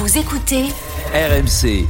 Vous écoutez RMC.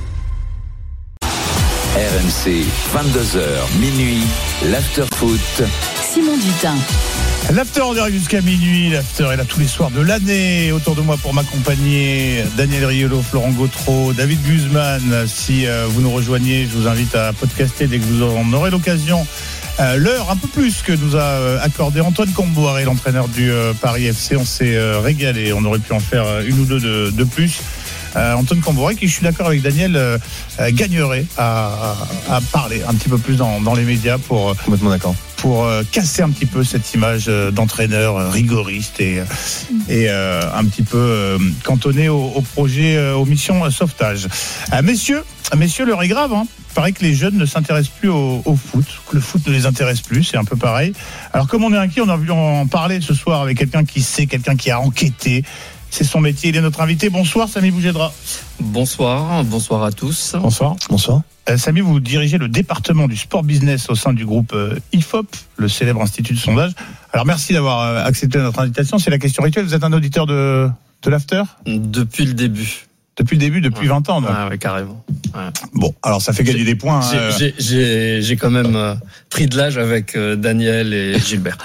RMC, 22h, minuit, l'after-foot. Simon Dutin. L'after, on dirait jusqu'à minuit. L'after est là tous les soirs de l'année. Autour de moi pour m'accompagner, Daniel Riolo, Florent Gautreau, David Guzman. Si vous nous rejoignez, je vous invite à podcaster dès que vous en aurez l'occasion. L'heure un peu plus que nous a accordé Antoine Comboiré, l'entraîneur du Paris FC. On s'est régalé. On aurait pu en faire une ou deux de plus. Antoine Comboiré, qui, je suis d'accord avec Daniel, gagnerait à parler un petit peu plus dans les médias pour complètement d'accord. Pour casser un petit peu cette image d'entraîneur rigoriste et un petit peu cantonné au projet, aux missions sauvetage. Messieurs, l'heure est grave, hein. Il paraît que les jeunes ne s'intéressent plus au foot, que le foot ne les intéresse plus, c'est un peu pareil. Alors comme on est inquiet, on a voulu en parler ce soir avec quelqu'un qui sait, quelqu'un qui a enquêté. C'est son métier, il est notre invité. Bonsoir Samy Bougedra. Bonsoir à tous. Bonsoir. Samy, vous dirigez le département du sport business au sein du groupe IFOP, le célèbre institut de sondage. Alors merci d'avoir accepté notre invitation. C'est la question rituelle. Vous êtes un auditeur de l'after ? Depuis le début. Depuis 20 ans, donc. Ouais, carrément. Ouais. Bon, alors ça fait gagner des points. J'ai quand même pris de l'âge avec Daniel et Gilbert.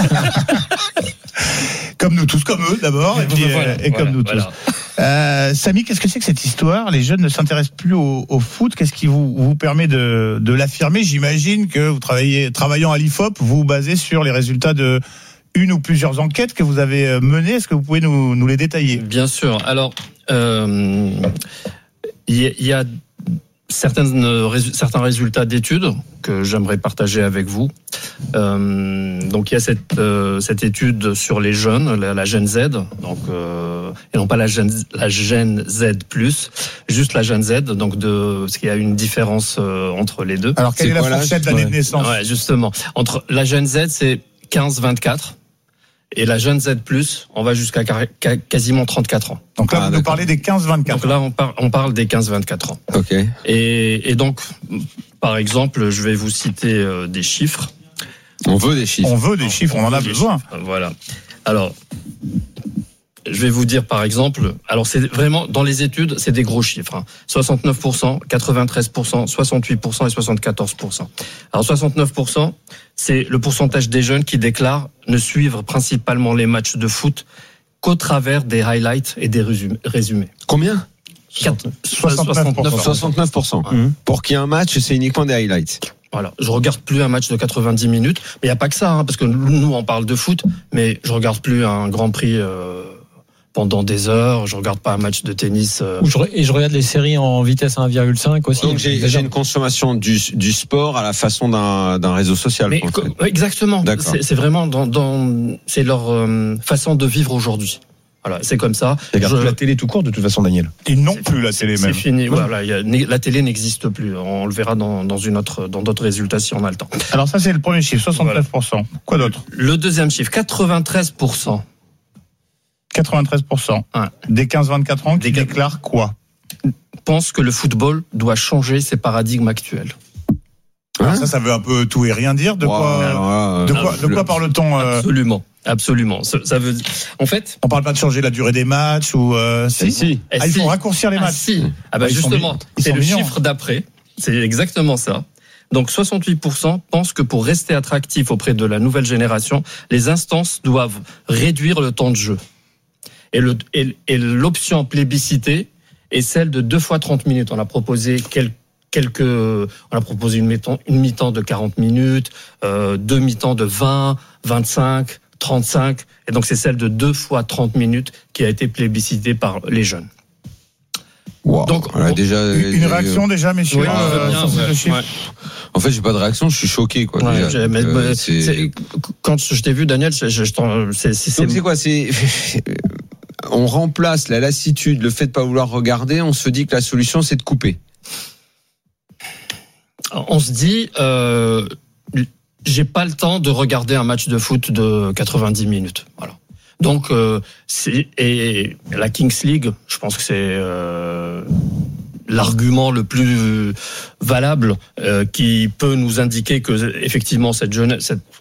Comme nous tous, comme eux d'abord, et comme nous tous. Samy, qu'est-ce que c'est que cette histoire ? Les jeunes ne s'intéressent plus au foot. Qu'est-ce qui vous permet de l'affirmer ? J'imagine que vous travaillant à l'IFOP, vous vous basez sur les résultats de une ou plusieurs enquêtes que vous avez menées. Est-ce que vous pouvez nous les détailler ? Bien sûr. Alors, il y a certains résultats d'études que j'aimerais partager avec vous. Donc il y a cette étude sur les jeunes, la Gen Z, donc et non pas la Gen Z+, juste la Gen Z, donc parce qu'il y a une différence entre les deux. Alors quelle est la fourchette d'année de naissance ? Ouais, justement. Entre la Gen Z, c'est 15-24. Et la Gen Z+, on va jusqu'à quasiment 34 ans. Donc là, vous nous parlez des 15-24 ans. Donc là, on parle des 15-24 ans. Ok. Et donc, par exemple, je vais vous citer des chiffres. On veut des chiffres. On en a besoin. Voilà. Alors, je vais vous dire par exemple, alors c'est vraiment, dans les études, c'est des gros chiffres. Hein. 69%, 93%, 68% et 74%. Alors 69%, c'est le pourcentage des jeunes qui déclarent ne suivre principalement les matchs de foot qu'au travers des highlights et des résumés. Combien ? 69%. Ouais. Pour qu'il y ait un match, c'est uniquement des highlights. Voilà, je regarde plus un match de 90 minutes, mais il y a pas que ça, hein, parce que nous on parle de foot, mais je regarde plus un Grand Prix pendant des heures, je regarde pas un match de tennis. Et je regarde les séries en vitesse 1,5 aussi. Donc j'ai une consommation du sport à la façon d'un réseau social. Mais, exactement. D'accord. C'est vraiment c'est leur façon de vivre aujourd'hui. Voilà, c'est comme ça. Regarde la télé tout court de toute façon, Daniel. Ils n'ont plus la télé même. C'est fini. Voilà, la télé n'existe plus. On le verra dans d'autres résultats si on a le temps. Alors ça c'est le premier chiffre, 69%. Voilà. Quoi d'autre ? Le deuxième chiffre, 93%. 93%. Ouais. Des 15-24 ans qui déclarent quoi ? Pensent que le football doit changer ses paradigmes actuels. Alors ça veut un peu tout et rien dire. De quoi parle-t-on Absolument. Ça veut. En fait, on parle pas de changer la durée des matchs ou. Si. Il faut raccourcir les matchs. Justement, c'est le chiffre d'après. C'est exactement ça. Donc 68% pensent que pour rester attractif auprès de la nouvelle génération, les instances doivent réduire le temps de jeu. Et l'option plébiscitée est celle de 2 fois 30 minutes. On a proposé on a proposé une mi-temps de 40 minutes, 2 mi-temps de 20, 25, 35, et donc c'est celle de 2 fois 30 minutes qui a été plébiscitée par les jeunes. Wow. Donc, déjà une réaction déjà, messieurs. Oui, En fait, j'ai pas de réaction, je suis choqué, quoi. Ouais, quand je t'ai vu, Daniel, c'est quoi, on remplace la lassitude, le fait de pas vouloir regarder, on se dit que la solution c'est de couper. On se dit, j'ai pas le temps de regarder un match de foot de 90 minutes. Voilà. Donc, et la Kings League, je pense que c'est l'argument le plus valable qui peut nous indiquer que effectivement cette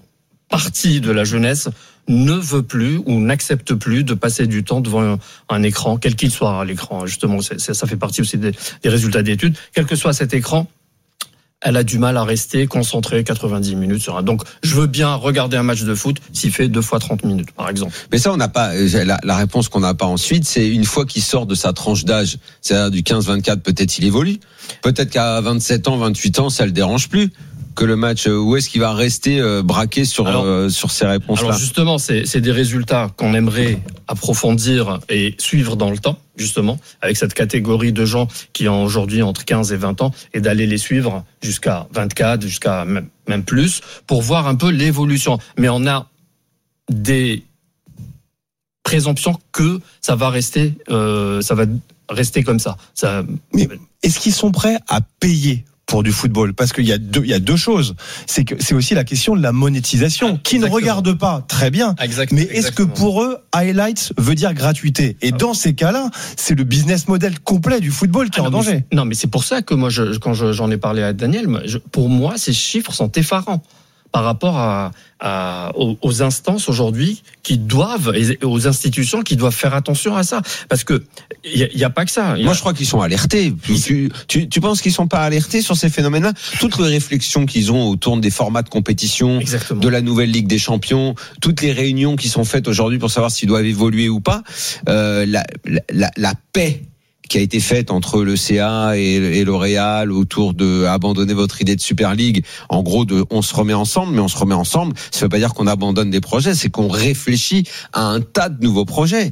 partie de la jeunesse ne veut plus ou n'accepte plus de passer du temps devant un écran, quel qu'il soit l'écran. Justement, ça fait partie aussi des résultats d'études. Quel que soit cet écran, elle a du mal à rester concentrée 90 minutes sur un. Donc, je veux bien regarder un match de foot s'il fait 2 fois 30 minutes, par exemple. Mais ça, on n'a pas, la réponse qu'on n'a pas ensuite, c'est une fois qu'il sort de sa tranche d'âge, c'est-à-dire du 15-24, peut-être il évolue. Peut-être qu'à 27 ans, 28 ans, ça le dérange plus que le match. Où est-ce qu'il va rester braqué sur ces réponses-là? Alors justement, c'est des résultats qu'on aimerait approfondir et suivre dans le temps, justement, avec cette catégorie de gens qui ont aujourd'hui entre 15 et 20 ans, et d'aller les suivre jusqu'à 24, jusqu'à même plus, pour voir un peu l'évolution. Mais on a des présomptions que ça va rester comme ça. Mais est-ce qu'ils sont prêts à payer pour du football? Parce qu'il y a deux choses. C'est aussi la question de la monétisation, qui ne regarde pas très bien. Mais est-ce que pour eux, highlights veut dire gratuité? Et dans ces cas-là, c'est le business model complet du football qui est en danger. Non, mais c'est pour ça que moi, quand j'en ai parlé à Daniel, pour moi, ces chiffres sont effarants par rapport aux instances aujourd'hui qui doivent, aux institutions qui doivent faire attention à ça. Parce que il y a pas que ça. Moi, je crois qu'ils sont alertés. Tu penses qu'ils sont pas alertés sur ces phénomènes-là? Toutes les réflexions qu'ils ont autour des formats de compétition, exactement, de la nouvelle Ligue des Champions, toutes les réunions qui sont faites aujourd'hui pour savoir s'ils doivent évoluer ou pas, la paix qui a été faite entre le CA et le Real autour de abandonner votre idée de Super League, en gros on se remet ensemble, mais on se remet ensemble, ça veut pas dire qu'on abandonne des projets, c'est qu'on réfléchit à un tas de nouveaux projets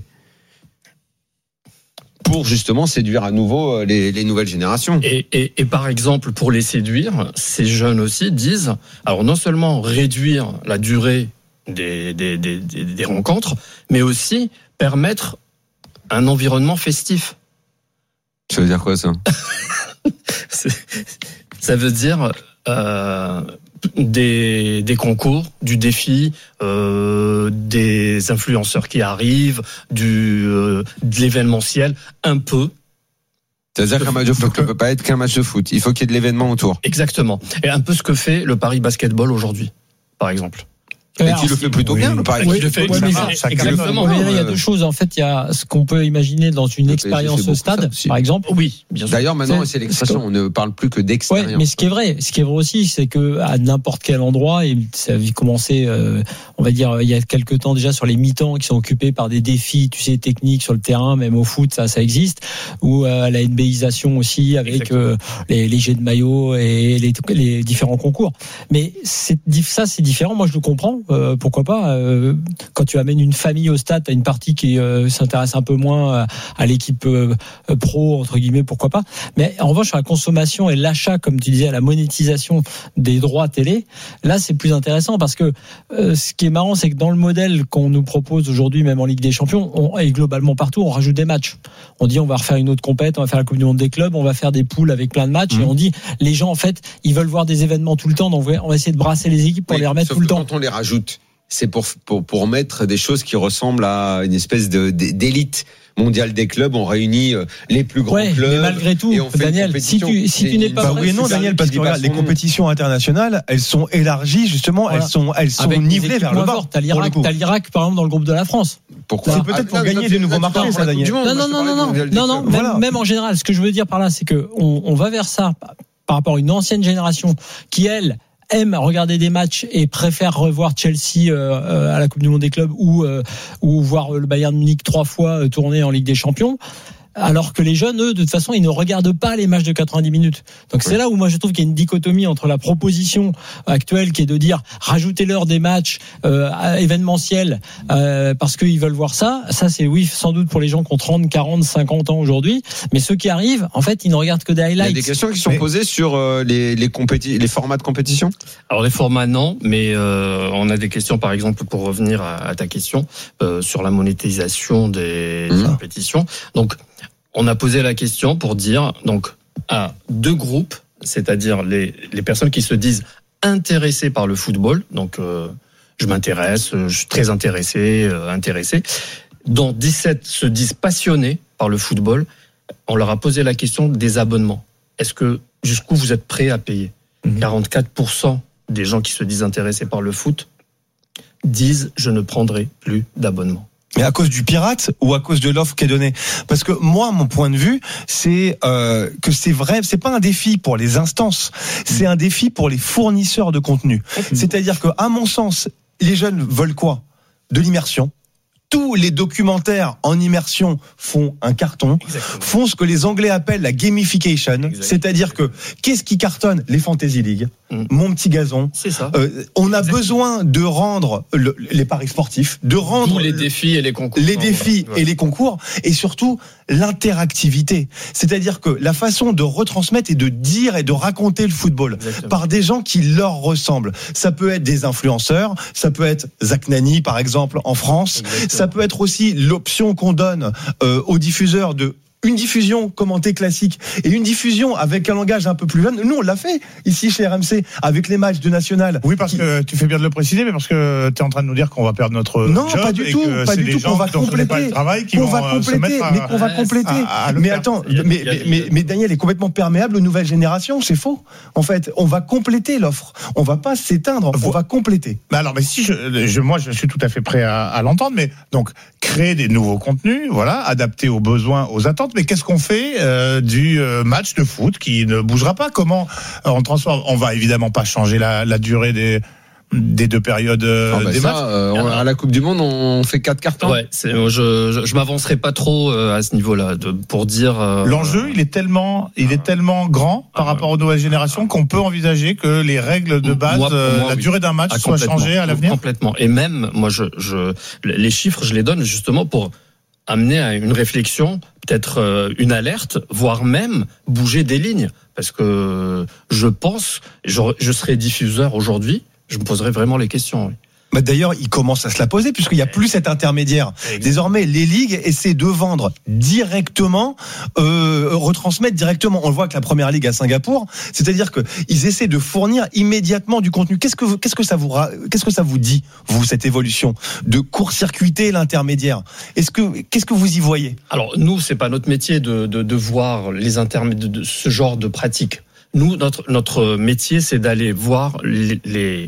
pour justement séduire à nouveau les nouvelles générations. Et par exemple, pour les séduire, ces jeunes aussi disent, alors non seulement réduire la durée des rencontres, mais aussi permettre un environnement festif. Ça veut dire quoi, ça? Ça veut dire des concours, du défi, des influenceurs qui arrivent, de l'événementiel, un peu. C'est-à-dire qu'un match de foot ne peut pas être qu'un match de foot. Il faut qu'il y ait de l'événement autour. Exactement. Et un peu ce que fait le Paris Basketball aujourd'hui, par exemple. Et qui le fait plutôt bien, le Paris. Exactement. Mais il y a deux choses. En fait, il y a ce qu'on peut imaginer dans une expérience au stade, par exemple. Oui, bien sûr. D'ailleurs, maintenant, c'est l'expression. On ne parle plus que d'expérience. Ouais, mais ce qui est vrai aussi, c'est que à n'importe quel endroit, et ça a commencé, on va dire, il y a quelques temps déjà sur les mi-temps qui sont occupés par des défis, tu sais, techniques sur le terrain, même au foot, ça existe. Ou la NBAisation aussi, avec les jets de maillot et les différents concours. Mais ça, c'est différent. Moi, je le comprends. Pourquoi pas, quand tu amènes une famille au stade, t'as une partie qui s'intéresse un peu moins à l'équipe pro, entre guillemets, pourquoi pas. Mais en revanche, sur la consommation et l'achat, comme tu disais, à la monétisation des droits télé, là, c'est plus intéressant parce que ce qui est marrant, c'est que dans le modèle qu'on nous propose aujourd'hui, même en Ligue des Champions, et globalement partout, on rajoute des matchs. On dit, on va refaire une autre compète, on va faire la Coupe du Monde des clubs, on va faire des poules avec plein de matchs, et on dit, les gens, en fait, ils veulent voir des événements tout le temps, donc on va essayer de brasser les équipes pour les remettre tout le temps. Quand on les rajoute, c'est pour mettre des choses qui ressemblent à une espèce d'élite mondiale des clubs. On réunit les plus grands clubs. Mais malgré tout, Daniel, si tu n'es pas oui, non, Daniel, parce que regarde, les compétitions internationales, elles sont élargies justement, elles sont nivelées vers le bas. T'as l'Irak, par exemple, dans le groupe de la France. Pourquoi? C'est peut-être pour gagner des nouveaux marchés, ça, Daniel. Non. Même en général, ce que je veux dire par là, c'est que on va vers ça par rapport à une ancienne génération qui, elle, aime regarder des matchs et préfère revoir Chelsea à la Coupe du Monde des clubs ou voir le Bayern Munich 3 fois tourner en Ligue des Champions. Alors que les jeunes, eux, de toute façon, ils ne regardent pas les matchs de 90 minutes. Donc c'est là où moi je trouve qu'il y a une dichotomie entre la proposition actuelle qui est de dire rajoutez-leur des matchs événementiels parce qu'ils veulent voir ça. Ça c'est oui sans doute pour les gens qui ont 30, 40, 50 ans aujourd'hui. Mais ceux qui arrivent, en fait, ils ne regardent que des highlights. Il y a des questions qui sont posées sur les formats de compétition. Alors les formats non, mais on a des questions par exemple pour revenir à ta question sur la monétisation des compétitions. Donc on a posé la question pour dire donc à deux groupes, c'est-à-dire les personnes qui se disent intéressées par le football, donc je m'intéresse, je suis très intéressé, dont 17 se disent passionnés par le football. On leur a posé la question des abonnements. Est-ce que jusqu'où vous êtes prêts à payer? 44% des gens qui se disent intéressés par le foot disent je ne prendrai plus d'abonnement. Mais à cause du pirate ou à cause de l'offre qui est donnée? Parce que moi, mon point de vue, c'est que c'est vrai, c'est pas un défi pour les instances, c'est un défi pour les fournisseurs de contenu. C'est-à-dire que, à mon sens, les jeunes veulent quoi? De l'immersion. Tous les documentaires en immersion font un carton, font ce que les Anglais appellent la gamification. C'est-à-dire que, qu'est-ce qui cartonne? Les Fantasy League, mon petit gazon. C'est ça. On a besoin de rendre les paris sportifs, de rendre tous les défis et les concours. Les défis et les concours, et surtout l'interactivité. C'est-à-dire que la façon de retransmettre et de dire et de raconter le football par des gens qui leur ressemblent. Ça peut être des influenceurs, ça peut être Zach Nani par exemple en France. Ça peut être aussi l'option qu'on donne aux diffuseurs de une diffusion commentée classique et une diffusion avec un langage un peu plus jeune. Nous, on l'a fait ici chez RMC avec les matchs de National. Oui, parce que tu fais bien de le préciser, mais parce que tu es en train de nous dire qu'on va perdre notre non, job. Non, pas du tout. Pas du tout. Qu'on va compléter. Qu'on va compléter. Mais attends, mais Daniel est complètement perméable aux nouvelles générations. C'est faux. En fait, on va compléter l'offre. On va pas s'éteindre. On va compléter. Mais alors, mais si moi, je suis tout à fait prêt à l'entendre. Mais donc, créer des nouveaux contenus, voilà, adaptés aux besoins, aux attentes. Mais qu'est-ce qu'on fait du match de foot qui ne bougera pas? Comment on transforme? On va évidemment pas changer la durée des deux périodes des matchs. À la Coupe du Monde, on fait 4 cartons. Ouais, je m'avancerai pas trop à ce niveau-là pour dire. L'enjeu, il est tellement grand par rapport aux nouvelles générations qu'on peut envisager que les règles de base, la durée d'un match soit changée à l'avenir. Complètement. Et même, moi, les chiffres, je les donne justement pour amener à une réflexion, peut-être une alerte, voire même bouger des lignes. Parce que je pense, je serais diffuseur aujourd'hui, je me poserais vraiment les questions. Oui. Bah d'ailleurs, il commence à se la poser puisqu'il n'y a plus cet intermédiaire. Désormais, les ligues essaient de vendre directement, retransmettre directement. On le voit avec la Première Ligue à Singapour, c'est-à-dire que ils essaient de fournir immédiatement du contenu. Qu'est-ce que ça vous dit, vous, cette évolution de court-circuiter l'intermédiaire? Qu'est-ce que vous y voyez? Alors nous, c'est pas notre métier de voir les intermédiaires de ce genre de pratique. Nous, notre métier, c'est d'aller voir les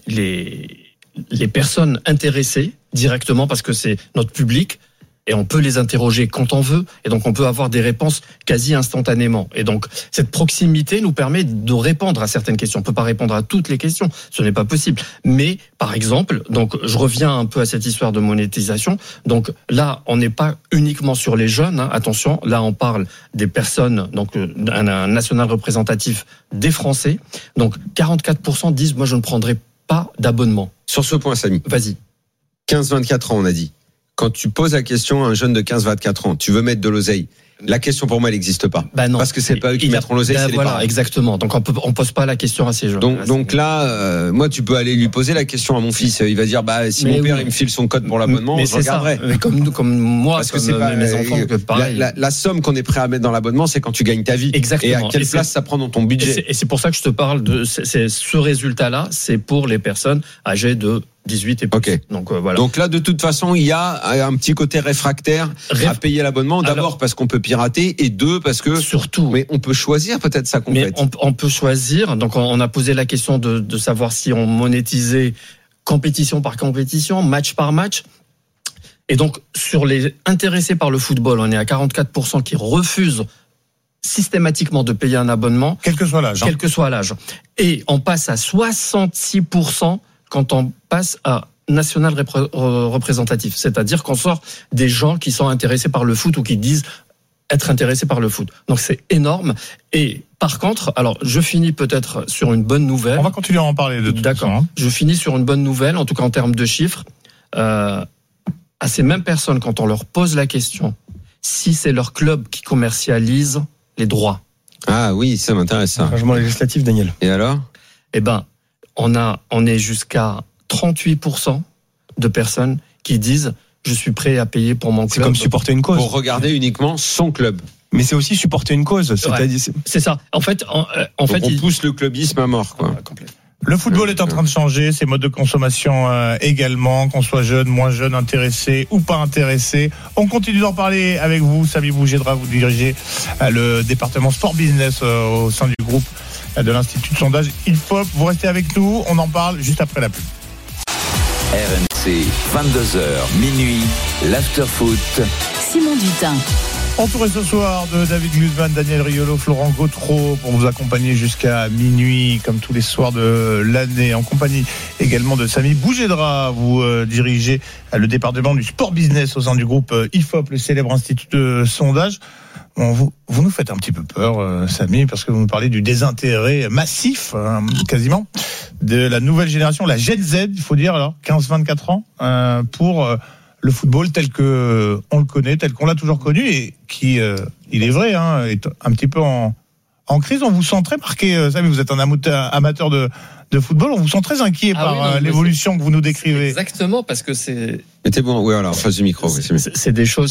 personnes intéressées directement parce que c'est notre public et on peut les interroger quand on veut et donc on peut avoir des réponses quasi instantanément. Et donc cette proximité nous permet de répondre à certaines questions. On peut pas répondre à toutes les questions, ce n'est pas possible. Mais par exemple, donc je reviens un peu à cette histoire de monétisation. Donc là, on n'est pas uniquement sur les jeunes, hein, attention, là on parle des personnes, donc un national représentatif des Français. Donc 44% disent moi je ne prendrai pas d'abonnement. Sur ce point, Samy. Vas-y. 15-24 ans, on a dit. Quand tu poses la question à un jeune de 15-24 ans, tu veux mettre de l'oseille. La question pour moi, elle n'existe pas. Bah non. Parce que c'est pas eux qui mettront l'oseille, c'est les parents. Exactement. Donc on pose pas la question à ces jeunes. Donc là, moi, tu peux aller lui poser la question à mon fils. Il va dire, si mon père il me file son code pour l'abonnement, je regarderai. Mais comme moi, parce que c'est pas mes enfants, que pareil. La somme qu'on est prêt à mettre dans l'abonnement, c'est quand tu gagnes ta vie. Exactement. Et à quelle place ça prend dans ton budget. Et c'est pour ça que je te parle de ce résultat-là, c'est pour les personnes âgées de 18 et plus. Okay. Donc voilà. Donc là, de toute façon, il y a un petit côté réfractaire à payer l'abonnement. D'abord parce qu'on peut pirater et deux parce que surtout. Mais on peut choisir peut-être ça complète. Mais on peut choisir. Donc on a posé la question de savoir si on monétisait compétition par compétition, match par match. Et donc sur les intéressés par le football, on est à 44% qui refusent systématiquement de payer un abonnement, quel que soit l'âge. Quel que soit l'âge. Et on passe à 66% quand on passe à national représentatif. C'est-à-dire qu'on sort des gens qui sont intéressés par le foot ou qui disent être intéressés par le foot. Donc c'est énorme. Et par contre, alors je finis peut-être sur une bonne nouvelle. On va continuer à en parler de tout ça. D'accord. Je finis sur une bonne nouvelle, en tout cas en termes de chiffres. À ces mêmes personnes, quand on leur pose la question, si c'est leur club qui commercialise les droits. Ah oui, ça m'intéresse ça. Changement législatif, Daniel. Et alors ? Eh ben, on est jusqu'à 38% de personnes qui disent je suis prêt à payer pour mon club. C'est comme supporter une cause. Pour regarder uniquement son club. Mais c'est aussi supporter une cause. C'est ça. En fait, on pousse le clubisme à mort, quoi. Le football est en train de changer, ses modes de consommation également, qu'on soit jeune, moins jeune, intéressé ou pas intéressé. On continue d'en parler avec vous. Samy Boujedra, vous dirigez le département sport business au sein du groupe de l'Institut de sondage IFOP. Vous restez avec nous, on en parle juste après la pub. RMC, 22h, minuit, l'after-foot. Simon Dutin. Entouré ce soir de David Guzman, Daniel Riolo, Florent Gautreau pour vous accompagner jusqu'à minuit comme tous les soirs de l'année, en compagnie également de Samy Bougedra. Vous dirigez le département du sport business au sein du groupe IFOP, le célèbre institut de sondage. Bon, vous nous faites un petit peu peur, Samy, parce que vous nous parlez du désintérêt massif, quasiment, de la nouvelle génération, la Gen Z, il faut dire, alors 15-24 ans, pour le football tel que on le connaît, tel qu'on l'a toujours connu, et qui, il est vrai, est un petit peu en crise. On vous sent très marqué, Samy, vous êtes un amateur de football, on vous sent très inquiet par l'évolution que vous nous décrivez. Exactement, parce que c'est... Mettez bon, oui, alors, en face du micro. C'est des choses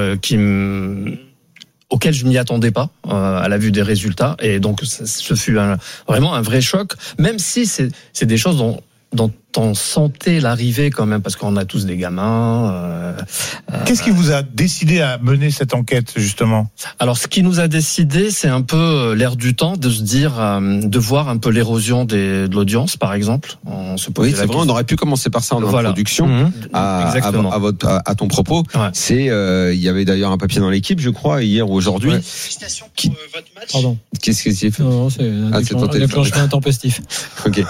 auxquelles je m'y attendais pas à la vue des résultats, et donc ce fut vraiment un vrai choc, même si c'est des choses dont on sentait l'arrivée quand même, parce qu'on a tous des gamins. Qu'est-ce qui vous a décidé à mener cette enquête, justement ? Alors, ce qui nous a décidé, c'est un peu l'air du temps, de se dire, de voir un peu l'érosion de l'audience, par exemple. On se posait c'est vrai, on aurait pu commencer par ça en introduction. À ton propos. Ouais. C'est, il y avait d'ailleurs un papier dans l'équipe, je crois, hier ou aujourd'hui. Ouais. Félicitations pour votre match. Pardon. Qu'est-ce que c'est fait ? Non, c'est un déclenchement intempestif. Ok.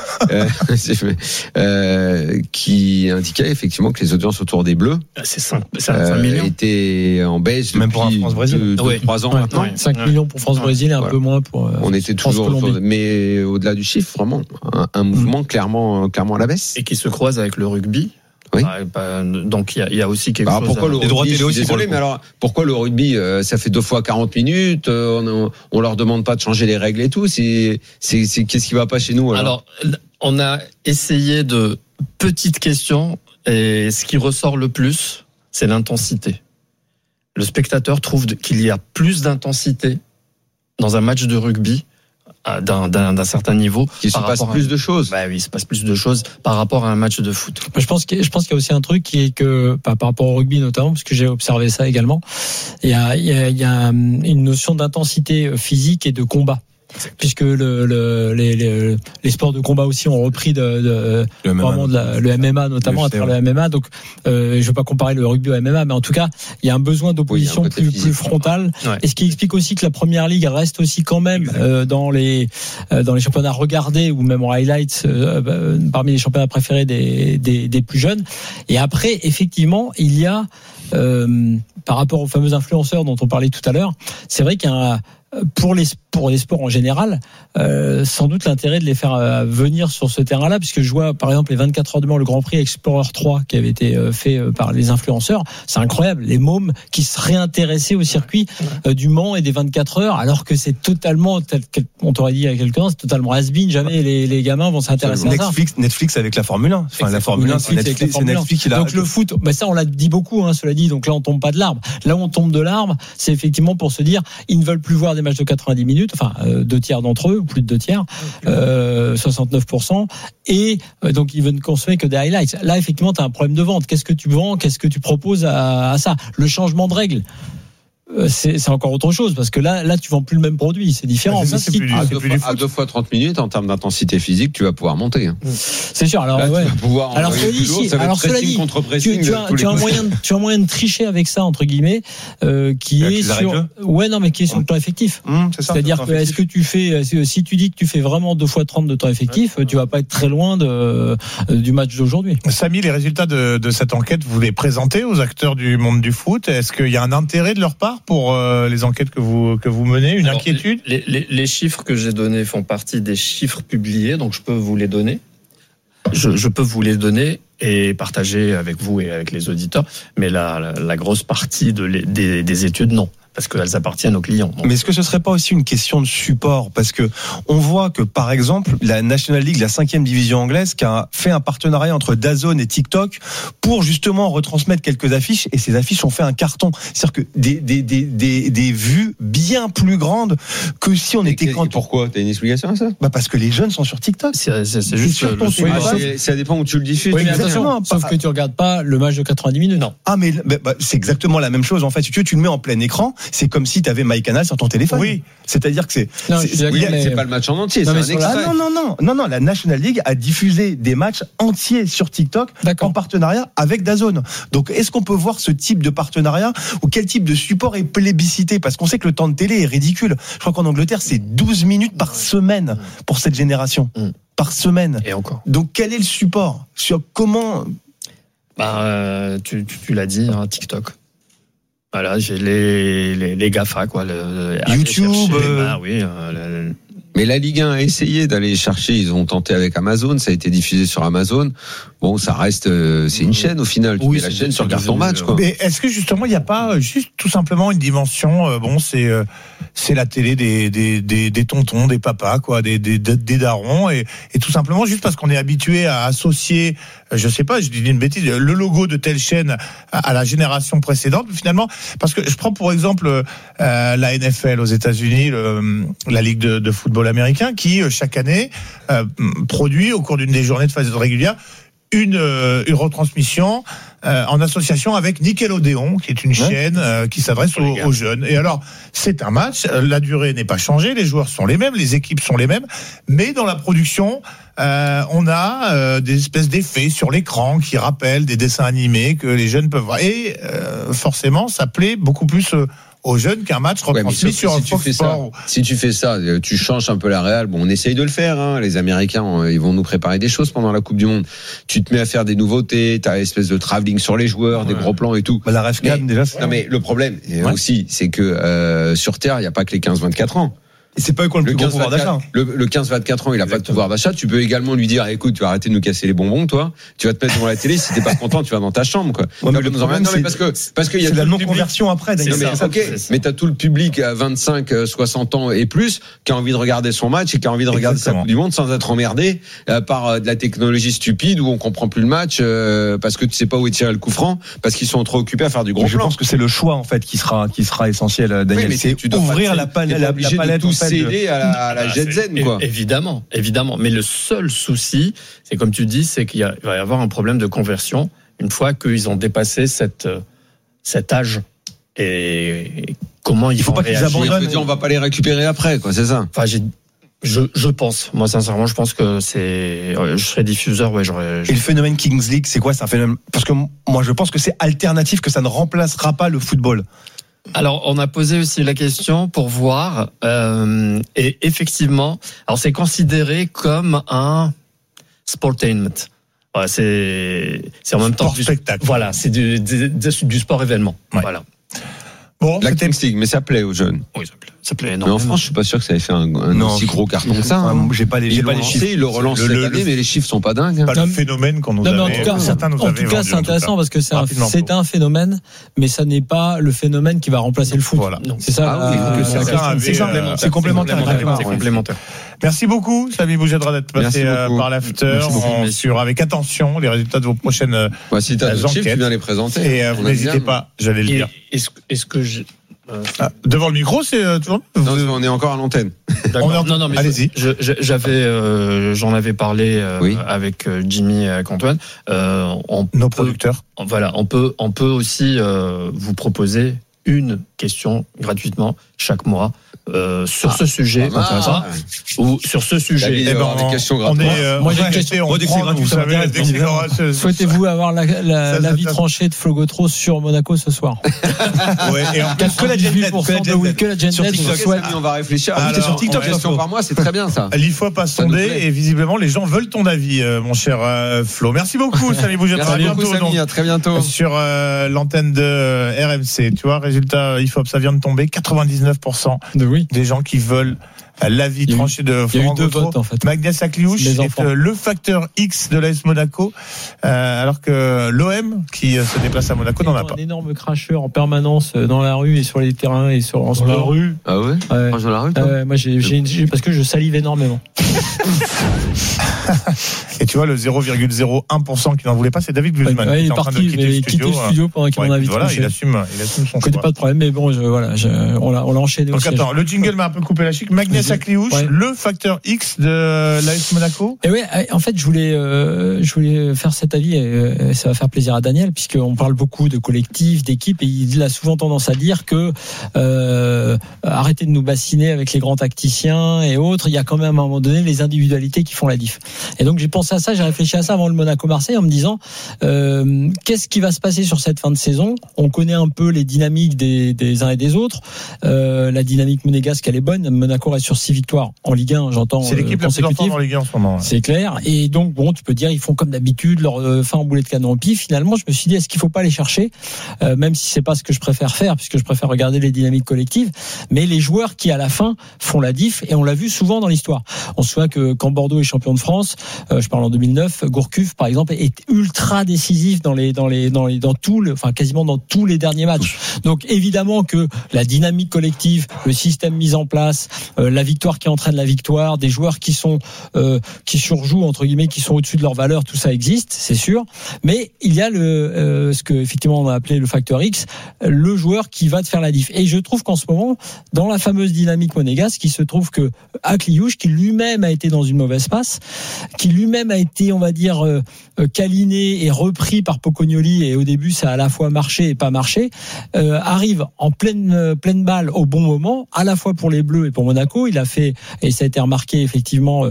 Qui indiquait effectivement que les audiences autour des Bleus c'est 5 millions. étaient en baisse même pour depuis 3 ans maintenant. 5 millions pour France-Brésil et un peu moins pour on était toujours mais au-delà du chiffre, vraiment un mouvement clairement à la baisse. Et qui se croise avec le rugby. Oui. Donc il y a aussi quelque chose. Pourquoi le rugby, désolé, mais alors pourquoi le rugby ça fait 2 fois 40 minutes, on leur demande pas de changer les règles et tout, c'est qu'est-ce qui va pas chez nous alors on a essayé de petites questions, et ce qui ressort le plus, c'est l'intensité. Le spectateur trouve qu'il y a plus d'intensité dans un match de rugby d'un certain niveau. Il se passe plus de choses. Oui, il se passe plus de choses par rapport à un match de foot. Je pense qu'il y a aussi un truc qui est que, par rapport au rugby notamment, parce que j'ai observé ça également, il y a une notion d'intensité physique et de combat. Puisque les sports de combat aussi ont repris le MMA notamment à travers le MMA. Donc je veux pas comparer le rugby au MMA, mais en tout cas il y a un besoin d'opposition plus frontal. Ouais. Et ce qui explique aussi que la première ligue reste aussi quand même dans les championnats regardés ou même en highlights parmi les championnats préférés des plus jeunes. Et après effectivement il y a par rapport aux fameux influenceurs dont on parlait tout à l'heure, c'est vrai qu'il y a pour les sports en général, sans doute l'intérêt de les faire venir sur ce terrain-là, puisque je vois par exemple les 24 heures de Mans, le Grand Prix Explorer 3 qui avait été fait par les influenceurs, c'est incroyable, les mômes qui se réintéressaient au circuit du Mans et des 24 heures, alors que c'est totalement, on t'aurait dit il y a quelques temps, c'est totalement has-been, jamais les gamins vont s'intéresser à ça. Netflix avec la Formule 1, enfin la Formule 1 c'est Netflix qui l'a. Donc le foot, ça on l'a dit beaucoup, cela dit, donc là on tombe pas de l'arbre. Là où on tombe de l'arbre, c'est effectivement pour se dire, ils ne veulent plus voir des matchs de 90 minutes, enfin 2 tiers d'entre eux, ou plus de 2 tiers, 69%, et donc ils veulent consommer que des highlights. Là effectivement tu as un problème de vente. Qu'est-ce que tu vends, qu'est-ce que tu proposes à ça? Le changement de règles, c'est encore autre chose, parce que là tu vends plus le même produit, c'est différent. À 2 fois 30 minutes en termes d'intensité physique, tu vas pouvoir monter. C'est sûr. Alors là, ouais. Tu vas pouvoir cela dit, tu as un moyen de tricher avec ça entre guillemets, qui est sur qui est sur le temps effectif. C'est-à-dire que est-ce que tu fais, si tu dis que tu fais vraiment 2 fois 30 de temps effectif, tu vas pas être très loin du match d'aujourd'hui. Samy, les résultats de cette enquête, vous les présentez aux acteurs du monde du foot. Est-ce qu'il y a un intérêt de leur part pour les enquêtes que vous menez, une inquiétude? Les chiffres que j'ai donnés font partie des chiffres publiés, donc je peux vous les donner. Je peux vous les donner et partager avec vous et avec les auditeurs, mais la grosse partie des études, non. Parce qu'elles appartiennent aux clients. Mais est-ce que ce serait pas aussi une question de support? Parce que on voit que, par exemple, la National League, la 5e division anglaise, qui a fait un partenariat entre DAZN et TikTok pour justement retransmettre quelques affiches, et ces affiches ont fait un carton. C'est-à-dire que des vues bien plus grandes que si on était quand. Pourquoi? T'as une explication à ça? Parce que les jeunes sont sur TikTok. C'est juste ça dépend où tu le diffuses. Oui, exactement. Sauf que tu regardes pas le match de 90 minutes. Non. Mais c'est exactement la même chose. En fait, si tu le mets en plein écran, c'est comme si tu avais MyCanal sur ton téléphone. Oui. C'est-à-dire que c'est pas le match en entier, c'est un extrait. Non, la National League a diffusé des matchs entiers sur TikTok en partenariat avec DAZN. Donc est-ce qu'on peut voir ce type de partenariat ou quel type de support est plébiscité? Parce qu'on sait que le temps de télé est ridicule. Je crois qu'en Angleterre, c'est 12 minutes par semaine pour cette génération. Par semaine. Et encore. Donc quel est le support? Sur comment... tu l'as dit, hein, TikTok. Voilà, j'ai les GAFA, quoi. YouTube. Oui. Mais la Ligue 1 a essayé d'aller chercher, ils ont tenté avec Amazon, ça a été diffusé sur Amazon. Bon, ça reste, c'est une chaîne au final. Tu mets la chaîne, tu regardes ton match, quoi. Mais est-ce que justement, il n'y a pas juste tout simplement une dimension, c'est la télé des tontons, des papas, quoi, des darons, et tout simplement juste parce qu'on est habitué à associer, je sais pas, je dis une bêtise, le logo de telle chaîne à la génération précédente, finalement, parce que je prends pour exemple la NFL aux États-Unis, la ligue de football américain, qui chaque année produit au cours d'une des journées de phase régulière une retransmission en association avec Nickelodeon, qui est une chaîne qui s'adresse aux jeunes. Et alors, c'est un match, la durée n'est pas changée, les joueurs sont les mêmes, les équipes sont les mêmes, mais dans la production, on a des espèces d'effets sur l'écran qui rappellent des dessins animés que les jeunes peuvent voir. Et forcément, ça plaît beaucoup plus aux jeunes qu'un match retransmis sur un Fox Sport. Si tu fais ça, tu changes un peu la réal. Bon, on essaye de le faire, hein. Les Américains, ils vont nous préparer des choses pendant la Coupe du Monde. Tu te mets à faire des nouveautés, t'as une espèce de travelling sur les joueurs, des gros plans et tout. La RefCam, déjà. Non, mais le problème, aussi, c'est que, sur Terre, il n'y a pas que les 15-24 ans. Et c'est pas eux qui ont le plus gros pouvoir d'achat. Le 15-24 ans, il a pas de pouvoir d'achat. Tu peux également lui dire, écoute, tu vas arrêter de nous casser les bonbons, toi. Tu vas te mettre devant la télé. Si t'es pas content, tu vas dans ta chambre, quoi. Ouais, mais le problème, parce qu'il y a la non-conversion après. Mais t'as tout le public à 25, 60 ans et plus qui a envie de regarder son match et qui a envie de regarder sa Coupe du Monde sans être emmerdé par de la technologie stupide où on comprend plus le match parce que tu sais pas où est tiré le coup franc parce qu'ils sont trop occupés à faire du gros plan. Je pense que c'est le choix en fait qui sera essentiel, Daniel. C'est ouvrir la palette céder à la Gen Z, quoi. Évidemment. Mais le seul souci, c'est comme tu dis, c'est qu'il va y avoir un problème de conversion une fois qu'ils ont dépassé cet âge. Et comment ils vont réagir. On va pas les récupérer après, quoi. C'est ça. Enfin, je pense, moi sincèrement, je pense que je serais diffuseur, Et le phénomène Kings League, c'est quoi? C'est un phénomène, parce que moi je pense que c'est alternatif, que ça ne remplacera pas le football. Alors, on a posé aussi la question pour voir, et effectivement, alors c'est considéré comme un sportainment. Voilà, c'est en même temps du spectacle. Voilà, c'est du sport événement. Ouais. Voilà. Bon, la Kings League, mais ça plaît aux jeunes. Oui, ça plaît énormément. Mais en France, je suis pas sûr que ça ait fait un aussi gros carton que ça. J'ai pas les chiffres. Il le relance cette année, mais les chiffres sont pas dingues. Pas le phénomène qu'on nous avait. En tout cas, c'est intéressant parce que c'est un phénomène, mais ça n'est pas le phénomène qui va remplacer le foot. Voilà. C'est ça. C'est complémentaire. Merci beaucoup, Samy Boujadra, d'être passé par l'after. On suivra avec attention les résultats de vos prochaines enquêtes. Si tu as des chiffres, tu viens les présenter. Et vous n'hésitez pas, j'allais le dire. Est-ce que devant le micro, c'est toujours. Non, on est encore à l'antenne. Non, mais allez-y. J'en avais parlé avec Jimmy et avec Antoine. Nos producteurs. Voilà, on peut aussi vous proposer une question gratuitement chaque mois. Sur ce sujet ou sur ce sujet. Des questions gratuites. Moi j'ai une question. Souhaitez-vous avoir l'avis tranché de Flo Gautreau sur Monaco ce soir? Ouais, et en plus, que la Gen Z souhaite. On va réfléchir. C'est sur TikTok, question par mois, c'est très bien ça. L'IFOP a sondé et visiblement les gens veulent ton avis, mon cher Flo. Merci beaucoup, Samy Boujadra. À très bientôt. Sur l'antenne de RMC. Tu vois, résultat IFOP, ça vient de tomber. 99% des gens qui veulent l'avis tranché de Florent Gautreau. Il y a eu 2 votes en fait. Magnès Akliouche est le facteur X de l'AS Monaco, alors que l'OM qui se déplace à Monaco n'en a pas. Un énorme cracheur en permanence dans la rue et sur les terrains et en la rue. Ah ouais. Dans la rue. Moi parce que je salive énormément. Et tu vois, le 0,01% qui n'en voulait pas, c'est David Guzman. Il est parti, il quitte le studio pendant qu'il m'en a invité. Voilà, il assume son choix. Pas de problème, mais bon. bon, on l'a enchaîné. Donc aussi. attends, le jingle m'a un peu coupé la chic. Magnès Akliouche, le facteur X de l'AS Monaco. Et ouais, en fait, je voulais faire cet avis. Et ça va faire plaisir à Daniel, puisqu'on parle beaucoup de collectif, d'équipe, et il a souvent tendance à dire que arrêtez de nous bassiner avec les grands tacticiens et autres. Il y a quand même à un moment donné les individualités qui font la diff. Et donc j'ai pensé à ça, j'ai réfléchi à ça avant le Monaco-Marseille en me disant qu'est-ce qui va se passer sur cette fin de saison. On connaît un peu les dynamiques des uns et des autres. La dynamique monégasque, elle est bonne. Monaco reste sur 6 victoires en Ligue 1, j'entends. C'est l'équipe la plus en forme en Ligue 1 en ce moment. C'est clair. Et donc bon, tu peux dire ils font comme d'habitude leur fin en boulet de canon. Puis finalement, je me suis dit est-ce qu'il faut pas les chercher, même si c'est pas ce que je préfère faire, puisque je préfère regarder les dynamiques collectives, mais les joueurs qui à la fin font la diff, et on l'a vu souvent dans l'histoire. On se souvient que quand Bordeaux est champion de France, je parle en 2009, Gourcuff par exemple est ultra décisif quasiment dans tous les derniers matchs. Donc évidemment que la dynamique collective, le système mis en place, la victoire qui entraîne la victoire, des joueurs qui qui surjouent entre guillemets, qui sont au-dessus de leur valeur, tout ça existe, c'est sûr. Mais il y a ce que effectivement on a appelé le facteur X, le joueur qui va te faire la diff. Et je trouve qu'en ce moment, dans la fameuse dynamique monégasque, il se trouve que Akliouche, qui lui-même a été dans une mauvaise passe, qui lui-même a été, on va dire, câliné et repris par Pocognoli, et au début ça a à la fois marché et pas marché, arrive en pleine balle au bon moment, à la fois pour les Bleus et pour Monaco. Il a fait, et ça a été remarqué effectivement,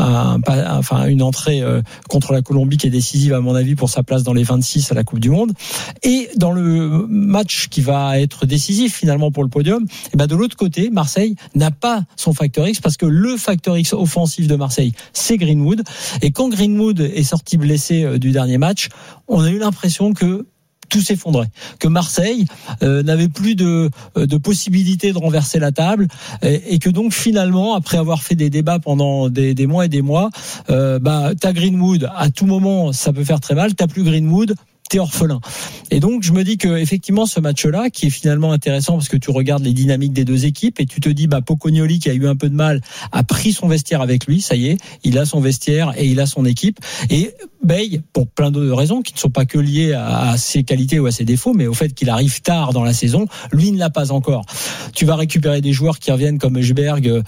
une entrée contre la Colombie qui est décisive à mon avis pour sa place dans les 26 à la Coupe du Monde. Et dans le match qui va être décisif finalement pour le podium, et ben de l'autre côté, Marseille n'a pas son facteur X, parce que le facteur X offensif de Marseille, c'est Greenwood. Et quand Greenwood est sorti blessé du dernier match, on a eu l'impression que tout s'effondrait, que Marseille n'avait plus de possibilité de renverser la table, et que donc finalement, après avoir fait des débats pendant des mois et des mois, t'as Greenwood, à tout moment ça peut faire très mal, t'as plus Greenwood, t'es orphelin. Et donc je me dis que effectivement ce match-là, qui est finalement intéressant parce que tu regardes les dynamiques des deux équipes et tu te dis Pocognoli, qui a eu un peu de mal, a pris son vestiaire avec lui, ça y est, il a son vestiaire et il a son équipe. Et Bey, pour plein de raisons qui ne sont pas que liées à ses qualités ou à ses défauts, mais au fait qu'il arrive tard dans la saison, lui ne l'a pas encore. Tu vas récupérer des joueurs qui reviennent comme Eusberg,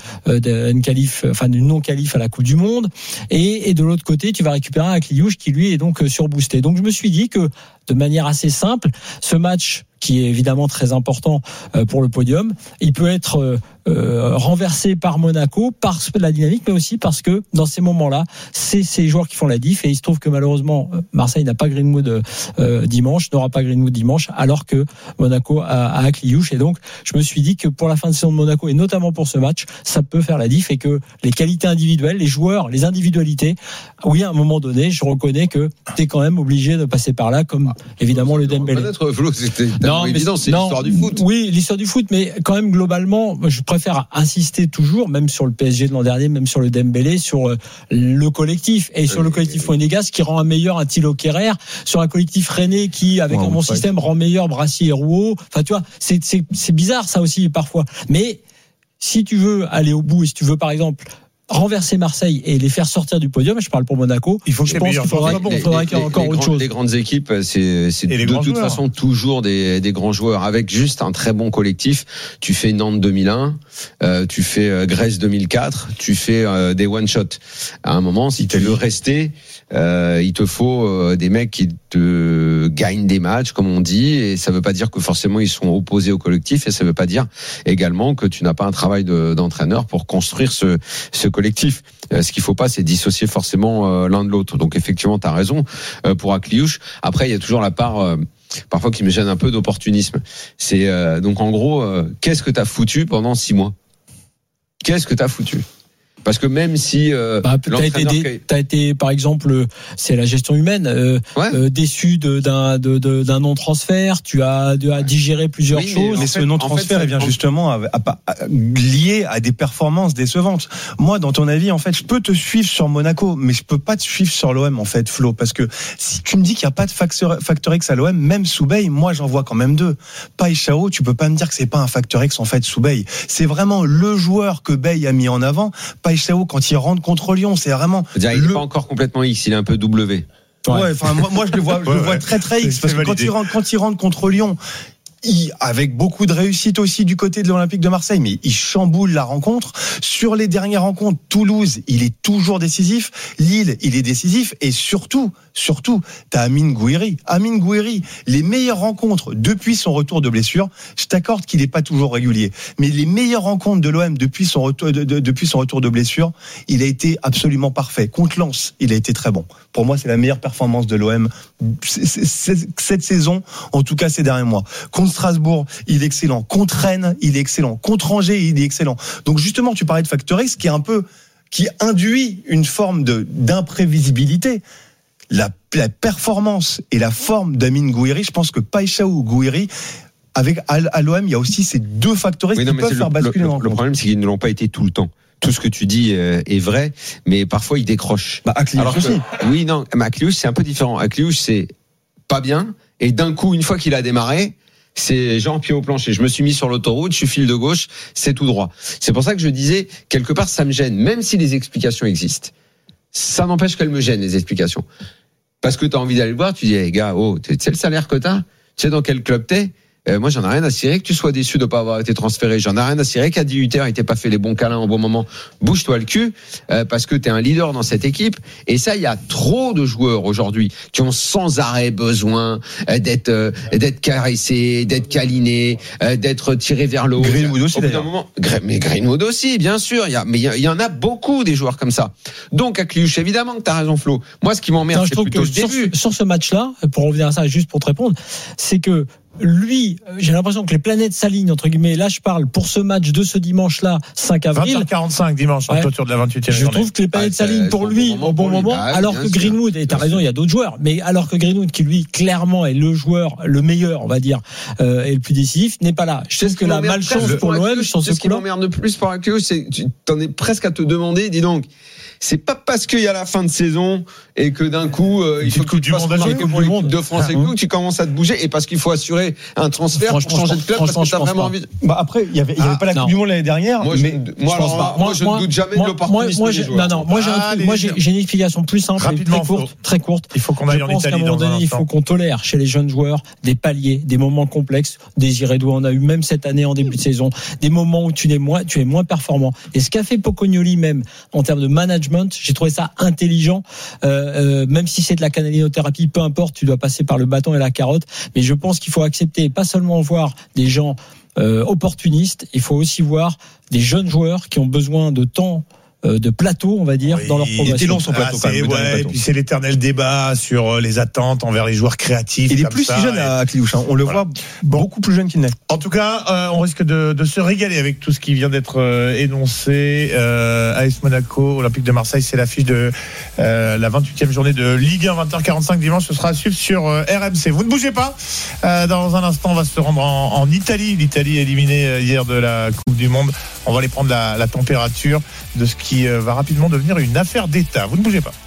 d'une non-qualif à la Coupe du Monde, et de l'autre côté tu vas récupérer un Akliouche qui lui est donc surboosté. Donc je me suis dit que de manière assez simple, ce match qui est évidemment très important pour le podium, il peut être renversé par Monaco, par la dynamique, mais aussi parce que dans ces moments-là, c'est ces joueurs qui font la diff, et il se trouve que malheureusement Marseille n'a pas Greenwood n'aura pas Greenwood dimanche, alors que Monaco a Akliouche. Et donc je me suis dit que pour la fin de saison de Monaco, et notamment pour ce match, ça peut faire la diff, et que les qualités individuelles, les joueurs, les individualités, oui, à un moment donné, je reconnais que t'es quand même obligé de passer par là, comme évidemment le Dembélé. C'était évident, c'est l'histoire du foot. Oui, l'histoire du foot, mais quand même globalement, je préfère insister toujours, même sur le PSG de l'an dernier, même sur le Dembélé, sur le collectif, et sur le collectif monégasque qui rend un meilleur un Thilo Kehrer, sur un collectif rennais qui, avec un bon système, rend meilleur Brassier et Rouault. Enfin, tu vois, c'est bizarre ça aussi parfois. Mais si tu veux aller au bout, et si tu veux par exemple renverser Marseille et les faire sortir du podium, je parle pour Monaco, il faut que je pense qu'il faudrait qu'il y ait encore autre chose. Les grandes équipes, c'est de toute façon toujours des grands joueurs avec juste un très bon collectif. Tu fais Nantes 2001, tu fais Grèce 2004, tu fais des one shot. À un moment, si tu veux rester, il te faut des mecs qui te gagnent des matchs, comme on dit, et ça veut pas dire que forcément ils sont opposés au collectif, et ça veut pas dire également que tu n'as pas un travail d'entraîneur pour construire ce collectif. Ce qu'il faut pas, c'est dissocier forcément l'un de l'autre. Donc effectivement, tu as raison pour Akliouche. Après, il y a toujours la part parfois qui me gêne un peu d'opportunisme. C'est donc en gros, qu'est-ce que tu as foutu pendant 6 mois ? Qu'est-ce que tu as foutu ? Parce que même si t'as été par exemple, c'est la gestion humaine, déçu d'un non transfert, tu as digéré plusieurs choses. Mais ce non transfert, il vient justement lié à des performances décevantes. Moi, dans ton avis, en fait, je peux te suivre sur Monaco, mais je peux pas te suivre sur l'OM, en fait, Flo, parce que si tu me dis qu'il n'y a pas de facteur X à l'OM, même Soubey, moi j'en vois quand même 2. Paixão, tu peux pas me dire que c'est pas un facteur X en fait, Soubey. C'est vraiment le joueur que Bey a mis en avant. Paixão, quand il rentre contre Lyon, c'est vraiment. Il n'est pas encore complètement X, il est un peu W. Ouais, enfin moi je le vois très très X, parce que quand il rentre contre Lyon, avec beaucoup de réussite aussi du côté de l'Olympique de Marseille, mais il chamboule la rencontre. Sur les dernières rencontres, Toulouse, il est toujours décisif. Lille, il est décisif. Et surtout, t'as Amine Gouiri. Amine Gouiri, les meilleures rencontres depuis son retour de blessure, je t'accorde qu'il n'est pas toujours régulier, mais les meilleures rencontres de l'OM depuis son retour de blessure, il a été absolument parfait. Contre Lens, il a été très bon. Pour moi, c'est la meilleure performance de l'OM cette saison, en tout cas ces derniers mois. Contre Strasbourg, il est excellent. Contre Rennes, il est excellent. Contre Angers, il est excellent. Donc justement, tu parlais de facteur X qui induit une forme d'imprévisibilité. La performance et la forme d'Amine Gouiri, je pense que Paixão Gouiri, à l'OM, il y a aussi ces deux facteurs qui peuvent faire basculer dans le problème, c'est qu'ils ne l'ont pas été tout le temps. Tout ce que tu dis est vrai, mais parfois ils décrochent. Akliouche aussi. Oui, non, mais Akliouche, c'est un peu différent. Akliouche, c'est pas bien, et d'un coup, une fois qu'il a démarré, c'est genre pied au plancher. Je me suis mis sur l'autoroute, je file de gauche, c'est tout droit. C'est pour ça que je disais, quelque part, ça me gêne, même si les explications existent. Ça n'empêche qu'elles me gênent, les explications. Parce que tu as envie d'aller le voir, tu dis, hey, gars, tu sais le salaire que t'as? Tu sais dans quel club t'es? Moi, j'en ai rien à cirer que tu sois déçu de pas avoir été transféré. J'en ai rien à cirer qu'à 18h, il t'ait pas fait les bons câlins au bon moment. Bouge-toi le cul, parce que t'es un leader dans cette équipe. Et ça, il y a trop de joueurs aujourd'hui qui ont sans arrêt besoin d'être caressés, d'être câlinés, d'être tirés vers le haut. Greenwood aussi, d'ailleurs. Mais Greenwood aussi, bien sûr. Il y en a beaucoup des joueurs comme ça. Donc, à Kliouche, évidemment que t'as raison, Flo. Moi, ce qui m'emmerde, c'est plutôt le début. Sur ce match-là, pour revenir à ça, juste pour te répondre, c'est que lui, j'ai l'impression que les planètes s'alignent, entre guillemets. Là, je parle pour ce match de ce dimanche-là, 5 avril. 20h45 dimanche, en clôture de la 28e journée. Je trouve que les planètes s'alignent pour lui au bon moment, alors que Greenwood, et t'as raison, il y a d'autres joueurs, mais alors que Greenwood, qui lui, clairement, est le joueur, le meilleur, on va dire, et le plus décisif, n'est pas là. Je sais que la malchance pour l'OM, sur ce coup-là. Ce qui m'emmerde le plus pour Akliouche, c'est que tu t'en es presque à te demander, dis donc, c'est pas parce qu'il y a la fin de saison et que d'un coup il faut que tu fasses remarquer pour l'équipe de France et que tu commences à te bouger, et parce qu'il faut assurer un transfert pour changer de club parce que tu as vraiment envie. Après, il y avait pas la Coupe du Monde l'année dernière. Moi, je ne doute jamais de l'opportunisme des joueurs. Moi, j'ai une explication plus simple et très courte. Il faut qu'on aille en Italie. Je pense qu'à un moment donné, il faut qu'on tolère chez les jeunes joueurs des paliers, des moments complexes. Désiré Doué en a eu même cette année en début de saison, des moments où tu es moins performant. Et ce qu'a fait Pocognoli, même en termes de management, j'ai trouvé ça intelligent, même si c'est de la canalinothérapie, peu importe, tu dois passer par le bâton et la carotte, mais je pense qu'il faut accepter, pas seulement voir des gens opportunistes, il faut aussi voir des jeunes joueurs qui ont besoin de temps, de plateau, on va dire, dans leur progression. Il était long son plateau quand même. Et puis c'est l'éternel débat sur les attentes envers les joueurs créatifs. Il est plus si jeune à Kliouche, on le voit beaucoup plus jeune qu'il n'est. En tout cas, on risque de se régaler avec tout ce qui vient d'être énoncé. AS Monaco, Olympique de Marseille, c'est l'affiche de la 28e journée de Ligue 1, 20h45 dimanche. Ce sera à suivre sur RMC. Vous ne bougez pas. Dans un instant, on va se rendre en Italie. L'Italie éliminée hier de la Coupe du Monde. On va aller prendre la température de ce qui va rapidement devenir une affaire d'État. Vous ne bougez pas.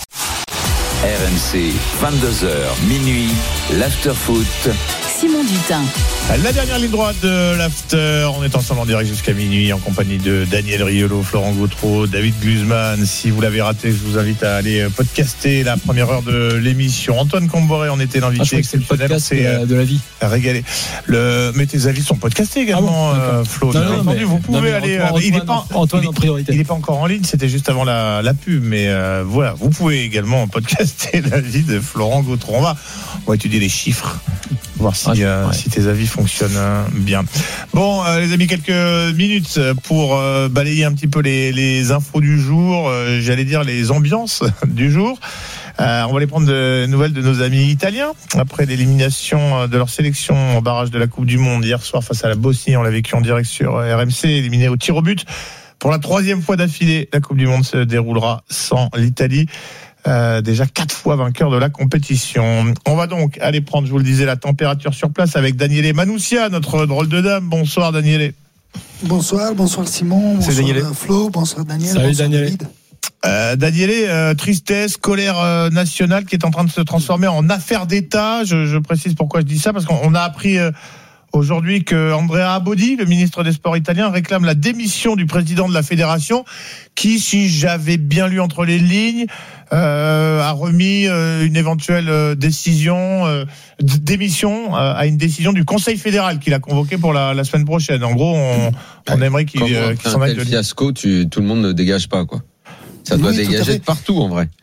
RMC, 22h, minuit, l'after-foot. Simon Dutin. La dernière ligne droite de l'after. On est ensemble en direct jusqu'à minuit en compagnie de Daniel Riolo, Florent Gautreau, David Guzman. Si vous l'avez raté, je vous invite à aller podcaster la première heure de l'émission. Antoine Comboré, on était l'invité exceptionnel. C'est de la vie. Régalé. Mais tes avis sont podcastés également, Flo. Vous pouvez aller. Antoine en priorité. Il n'est pas encore en ligne, c'était juste avant la pub. Mais voilà, vous pouvez également podcaster l'avis de Florent Gautreau. On va étudier les chiffres, voir si tes avis fonctionnent bien. Bon, les amis, quelques minutes pour balayer un petit peu les infos du jour, j'allais dire les ambiances du jour. On va aller prendre de nouvelles de nos amis italiens après l'élimination de leur sélection en barrage de la Coupe du Monde hier soir face à la Bosnie. On l'a vécu en direct sur RMC, éliminé au tir au but. Pour la 3e fois d'affilée, la Coupe du Monde se déroulera sans l'Italie. Déjà 4 fois vainqueur de la compétition. On va donc aller prendre, je vous le disais, la température sur place avec Daniele Manoussia, notre drôle de dame. Bonsoir Daniele. Bonsoir Simon, bonsoir Flo, bonsoir Daniel. Salut bonsoir Daniel. Daniele, tristesse, colère nationale qui est en train de se transformer en affaire d'État. Je précise pourquoi je dis ça, parce qu'on a appris aujourd'hui que Andrea Abodi, le ministre des Sports italien, réclame la démission du président de la fédération qui, si j'avais bien lu entre les lignes, a remis une éventuelle décision, démission à une décision du Conseil fédéral qu'il a convoqué pour la semaine prochaine. En gros, on aimerait qu'il s'en aille de fiasco, tout le monde ne dégage pas, quoi. Ça doit dégager de partout, en vrai.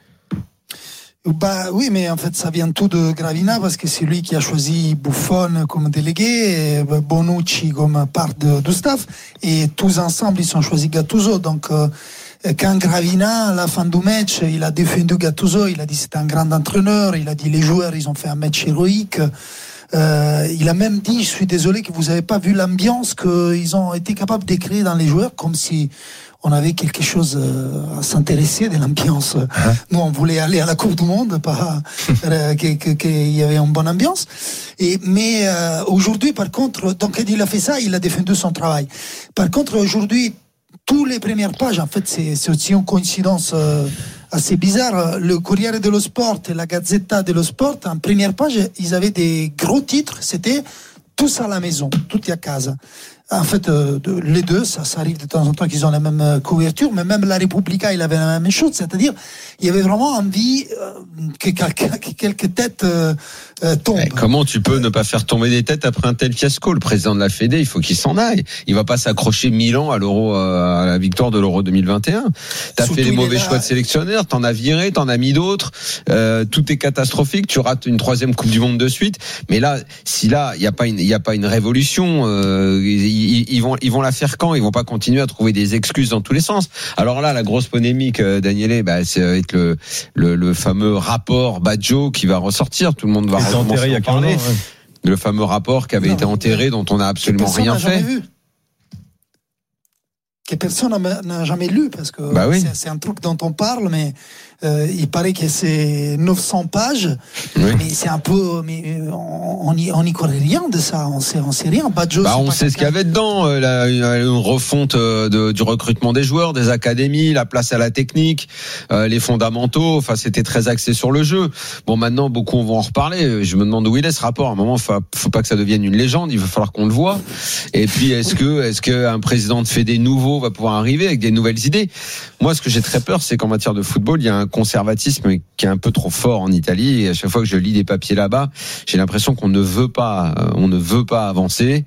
Oui, mais en fait, ça vient tout de Gravina parce que c'est lui qui a choisi Buffon comme délégué, et Bonucci comme part du staff, et tous ensemble, ils ont choisi Gattuso. Donc, quand Gravina, à la fin du match, il a défendu Gattuso, il a dit c'est un grand entraîneur, il a dit les joueurs, ils ont fait un match héroïque. Il a même dit, je suis désolé que vous n'avez pas vu l'ambiance qu'ils ont été capables de créer dans les joueurs, comme si on avait quelque chose à s'intéresser de l'ambiance. Nous, on voulait aller à la Coupe du Monde, pas qu'il y avait une bonne ambiance. Mais aujourd'hui, par contre, donc il a fait ça, il a défendu son travail. Par contre, aujourd'hui, toutes les premières pages, en fait, c'est aussi une coïncidence assez bizarre. Le Corriere dello Sport et la Gazzetta dello Sport, en première page, ils avaient des gros titres. C'était tous à la maison, tout à casa. En fait, les deux, ça arrive de temps en temps qu'ils ont la même couverture, mais même la Repubblica, il avait la même chose, c'est-à-dire, il y avait vraiment envie que quelques têtes tombent. Comment tu peux ne pas faire tomber des têtes après un tel fiasco? Le président de la Fédé, il faut qu'il s'en aille. Il va pas s'accrocher 1000 ans à l'Euro, à la victoire de l'Euro 2021. T'as fait les mauvais choix de sélectionneur, t'en as viré, t'en as mis d'autres. Tout est catastrophique. Tu rates une 3e Coupe du Monde de suite. Mais là, si là, il y a pas une révolution. Ils vont la faire quand? Ils vont pas continuer à trouver des excuses dans tous les sens. Alors là, la grosse polémique, Daniele, c'est avec le fameux rapport Baggio qui va ressortir. Tout le monde va enterré il y a 15 ans, le fameux rapport qui avait été enterré, dont on n'a absolument rien fait. Que personne n'a jamais lu, parce que c'est un truc dont on parle, mais il paraît que c'est 900 pages, mais c'est un peu, mais on n'y connaît rien de ça, on sait rien. Baggio, on sait ce qu'il y avait dedans, une refonte du recrutement des joueurs, des académies, la place à la technique, les fondamentaux. Enfin, c'était très axé sur le jeu. Bon, maintenant, beaucoup vont en reparler. Je me demande où il est ce rapport. À un moment, faut pas que ça devienne une légende. Il va falloir qu'on le voit. Et puis, est-ce que un président de Fédé nouveau va pouvoir arriver avec des nouvelles idées? Moi, ce que j'ai très peur, c'est qu'en matière de football, il y a un conservatisme qui est un peu trop fort en Italie. Et à chaque fois que je lis des papiers là-bas, j'ai l'impression qu'on ne veut pas avancer.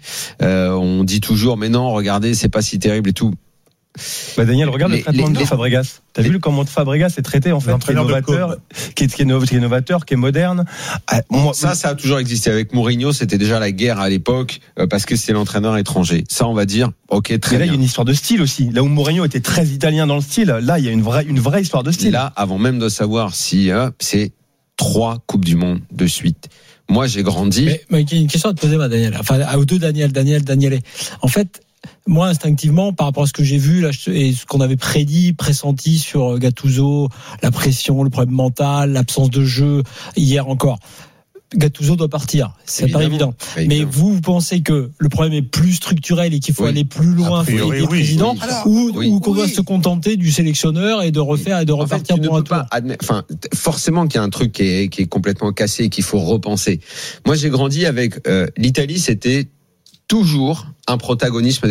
On dit toujours, mais non, regardez, c'est pas si terrible et tout. Daniel, regarde le traitement de Fabregas. T'as vu comment Fabregas est traité, en fait, qui est novateur, qui est moderne. Ça a toujours existé. Avec Mourinho, c'était déjà la guerre à l'époque, parce que c'est l'entraîneur étranger. Ça, on va dire, ok, très bien. Mais là, il y a une histoire de style aussi. Là où Mourinho était très italien dans le style, là, il y a une vraie histoire de style. Là, avant même de savoir si c'est 3 Coupes du Monde de suite. Moi, j'ai grandi. Mais il y a une question à te poser, Daniel. Enfin, aux deux Daniel. En fait, moi, instinctivement, par rapport à ce que j'ai vu là, et ce qu'on avait pressenti sur Gattuso, la pression, le problème mental, l'absence de jeu, hier encore, Gattuso doit partir. C'est pas évident. Mais vous pensez que le problème est plus structurel et qu'il faut aller plus loin, faut aider le président, ou qu'on doit se contenter du sélectionneur et de refaire et de repartir pour un tour? Forcément qu'il y a un truc qui est complètement cassé et qu'il faut repenser. Moi, j'ai grandi avec l'Italie, c'était toujours un protagoniste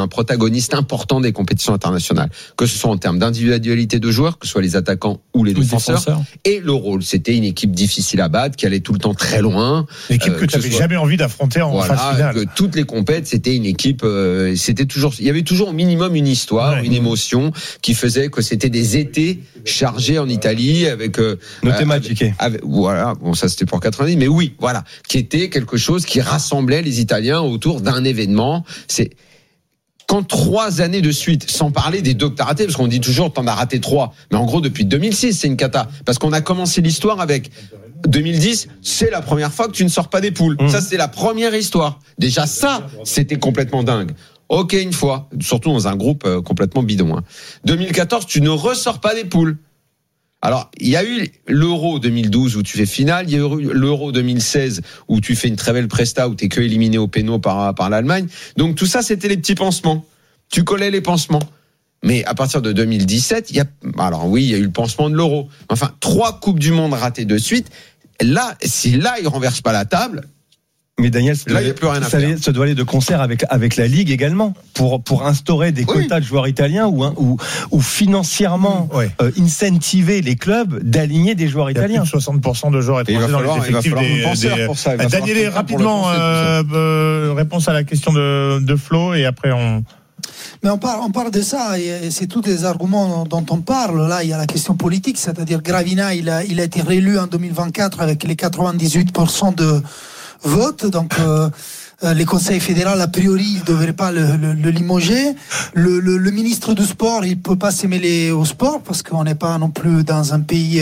important des compétitions internationales, que ce soit en termes d'individualité de joueurs, que ce soit les attaquants ou les défenseurs. Et le rôle, c'était une équipe difficile à battre, qui allait tout le temps très loin. Une équipe que tu n'avais jamais envie d'affronter en phase finale. Que toutes les compètes, c'était une équipe, il y avait toujours au minimum une histoire, une émotion qui faisait que c'était des étés chargés en Italie avec ça c'était pour 90, mais oui, voilà, qui était quelque chose qui rassemblait les Italiens autour d'un événement. C'est quand 3 années de suite, sans parler des 2 que t'as ratés, parce qu'on dit toujours t'en as raté 3, mais en gros depuis 2006 c'est une cata, parce qu'on a commencé l'histoire avec 2010, c'est la première fois que tu ne sors pas des poules. Ça c'est la première histoire. Déjà ça, c'était complètement dingue. Ok, une fois, surtout dans un groupe complètement bidon. 2014, tu ne ressors pas des poules. Alors, il y a eu l'Euro 2012 où tu fais finale, il y a eu l'Euro 2016 où tu fais une très belle presta où t'es que éliminé au péno par l'Allemagne. Donc tout ça, c'était les petits pansements. Tu collais les pansements. Mais à partir de 2017, il y a eu le pansement de l'Euro. Enfin, 3 Coupes du Monde ratées de suite. Là, si il renverse pas la table, Mais Daniel, Là, il n'y a plus rien à faire. ça doit aller de concert avec la Ligue également pour instaurer des quotas de joueurs italiens ou financièrement incentiver les clubs d'aligner des joueurs italiens. Il y a plus de 60% de joueurs étrangers dans les effectifs des Daniel, rapidement, réponse à la question de Flo et après on... Mais on parle de ça et c'est tous les arguments dont on parle. Là, il y a la question politique, c'est-à-dire Gravina, il a été réélu en 2024 avec les 98% de vote. Donc, les conseils fédéraux, a priori, ne devraient pas le limoger. Le ministre du sport, il peut pas s'y mêler au sport parce qu'on n'est pas non plus dans un pays.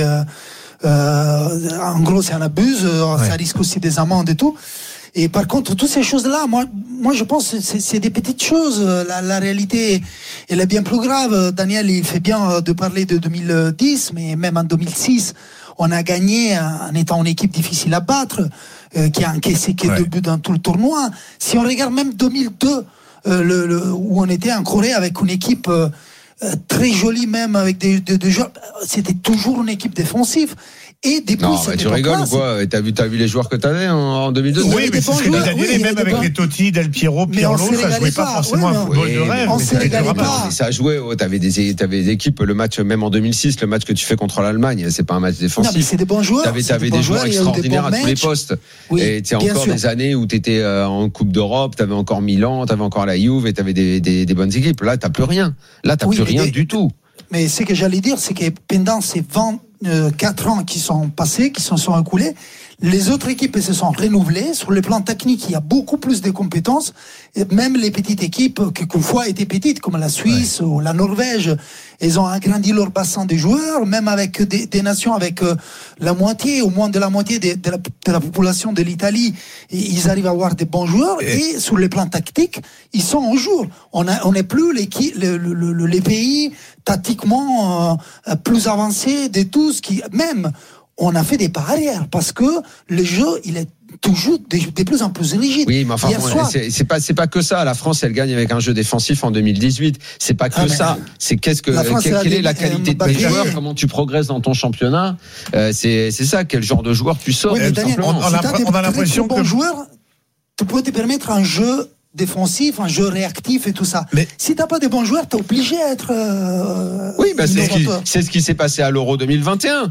En gros, c'est un abus. Ça risque aussi des amendes et tout. Et par contre, toutes ces choses-là, moi, je pense que c'est des petites choses. La réalité, elle est bien plus grave. Daniel, il fait bien de parler de 2010, mais même en 2006, on a gagné en étant une équipe difficile à battre, qui a encaissé que 2 buts dans tout le tournoi. Si on regarde même 2002, où on était en Corée avec une équipe très jolie, même avec des joueurs, c'était toujours une équipe défensive. Et depuis, non, tu rigoles ou quoi? T'as vu les joueurs que t'avais en 2002? Oui, mais c'est ce que dit Daniel, même avec les Totti, Del Piero, Pirlo, ça jouait pas forcément un football de rêve. On se régalait pas. Ça jouait, t'avais des équipes, le match, même en 2006, le match que tu fais contre l'Allemagne, c'est pas un match défensif. Non, mais c'est des bons joueurs. T'avais des joueurs extraordinaires à tous les postes. Et t'as encore des années où t'étais en Coupe d'Europe, t'avais encore Milan, t'avais encore la Juve et t'avais des bonnes équipes. Là, t'as plus rien. Là, t'as plus rien du tout. Mais ce que j'allais dire, c'est que pendant ces 24 ans qui sont passés, qui se sont écoulés, les autres équipes se sont renouvelées. Sur le plan technique, il y a beaucoup plus de compétences. Et même les petites équipes, qui quelquefois étaient petites, comme la Suisse ou la Norvège, elles ont agrandi leur bassin de joueurs, même avec des nations avec la moitié, au moins de la moitié de la population de l'Italie. Ils arrivent à avoir des bons joueurs. Et sur le plan tactique, ils sont en jour. On n'est plus les pays tactiquement plus avancés de tous même on a fait des pas arrière parce que le jeu il est toujours de plus en plus rigide. Oui, mais enfin, c'est pas que ça. La France, elle gagne avec un jeu défensif en 2018. C'est pas que ça. C'est quelle est la qualité de tes joueurs, comment tu progresses dans ton championnat. C'est ça, quel genre de joueur tu sors. Oui, Daniel, on a l'impression que joueur, tu peux te permettre un jeu défensif, un jeu réactif et tout ça. Mais si t'as pas de bons joueurs, t'es obligé à être. Oui, c'est ce qui s'est passé à l'Euro 2021.